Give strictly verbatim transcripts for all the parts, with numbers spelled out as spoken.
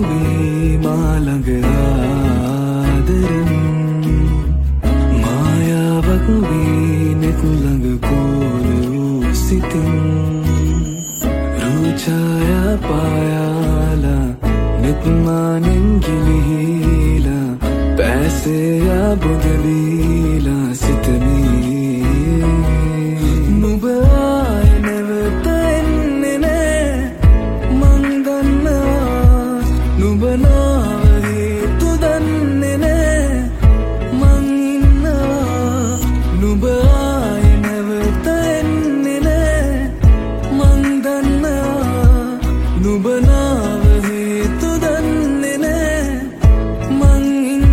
වේ මා ළඟ ආදරෙන් මායාවක් වේ නෙත් ළඟ කෝර වූ සිතින් රූචායා පායාලා නෙත් මානෙන් ගිලිහිලා පැසයා බොදලීලා සිතමී නුඹ ආයේ නැවත එන්නේ නෑ මං දන්නවා නුඹ නාව හේතු දන්නේ නෑ මං ඉන්නවා නුඹ ආයේ නැවත එන්නේ නෑ මං දන්නවා නුඹ නාව හේතු දන්නේ නෑ මං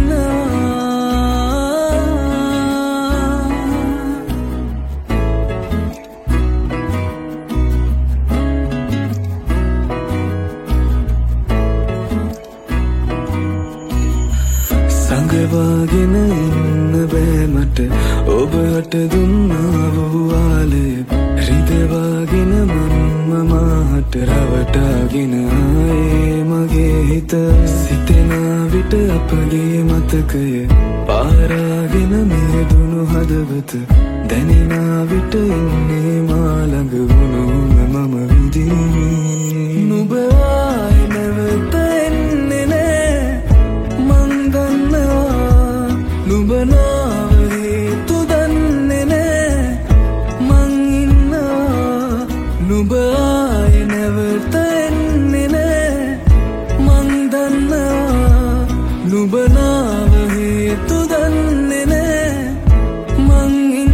සංගවාගෙන ඉන්න බෑ මට ඔබට දුන්නා වූ ආලය රිදවාගෙන මන්ම මාහට රවටාගෙන ආයේ මගේ හිත සිතෙන විට අපගේ මතකය පාරාගෙන මියදුණු හදවත දැනෙන විට ඉන්නේ මා ළඟ වුණුම මම විඳිමි නුඹ ආයේ නැවත එන්නේ නෑ මං දන්නවා නුඹ නාව හේතු දන්නේ නෑ මං ඉන්නවා නුඹ ආයේ නැවත එන්නේ නෑ මං දන්නවා නුඹ නාව හේතු දන්නේ නෑ මං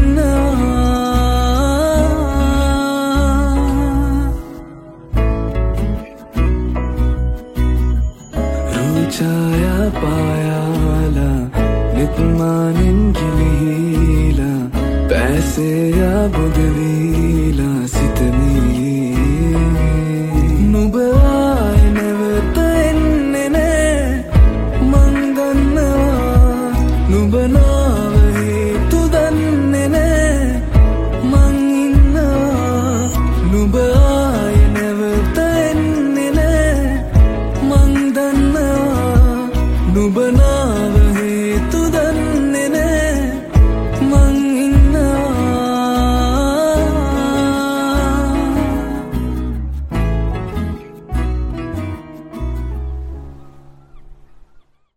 රූචායා පායාලා නෙත් මානෙන් ගිලිහිලා පැසයා බොදලීලා සිතමී නුඹ ආයේ නැවත එන්නේ නෑ මං දන්නවා නුඹ නාව හේතු දන්නේ නෑ මං ඉන්නවා නුඹ ආයේ නැවත එන්නේ නෑ මං දන්නවා නුඹ නාව හේතු